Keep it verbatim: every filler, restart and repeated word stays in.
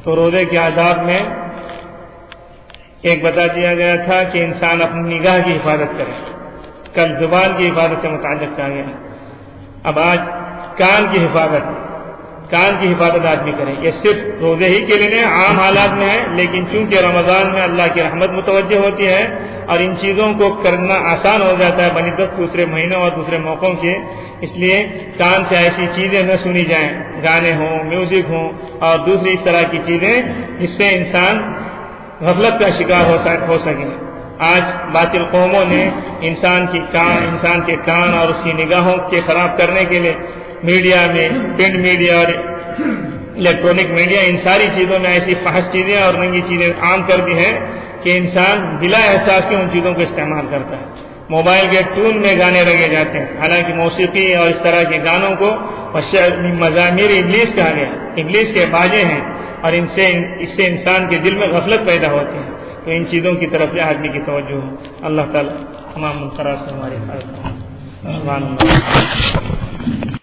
تو روزے کے آداب میں ایک بتا دیا گیا تھا کہ انسان اپنی نگاہ کی حفاظت کرے، کل زبان کی حفاظت سے متعلق کہا گیا، اب آج کان کی حفاظت کان کی حفاظت آدمی کرے۔ یہ صرف روزے ہی کے لیے نہیں، عام حالات میں ہے، لیکن چونکہ رمضان میں اللہ کی رحمت متوجہ ہوتی ہے اور ان چیزوں کو کرنا آسان ہو جاتا ہے بنسبت دوسرے مہینوں اور دوسرے موقعوں کے، اس لیے کان سے ایسی چیزیں نہ سنی جائیں، گانے ہوں، میوزک ہوں اور دوسری اس طرح کی چیزیں جس سے انسان غفلت کا شکار ہو سکے۔ آج باطل قوموں نے انسان کی کان انسان کے کان اور اس کی نگاہوں کے خراب کرنے کے لیے میڈیا میں، پرنٹ میڈیا اور الیکٹرانک میڈیا، ان ساری چیزوں میں ایسی فحش چیزیں اور ننگی چیزیں عام کر دی ہیں کہ انسان بلا احساس کے ان چیزوں کو استعمال کرتا ہے۔ موبائل کے ٹون میں گانے رگے جاتے ہیں، حالانکہ موسیقی اور اس طرح کے گانوں کو مزامیر ابلیس کہا گیا، ابلیس کے باجے ہیں اور ان سے اس سے انسان کے دل میں غفلت پیدا ہوتی ہے۔ تو ان چیزوں کی طرف سے آدمی کی توجہ ہو۔ اللہ تعالی تمام منکرات سے ہماری حفاظت کرے۔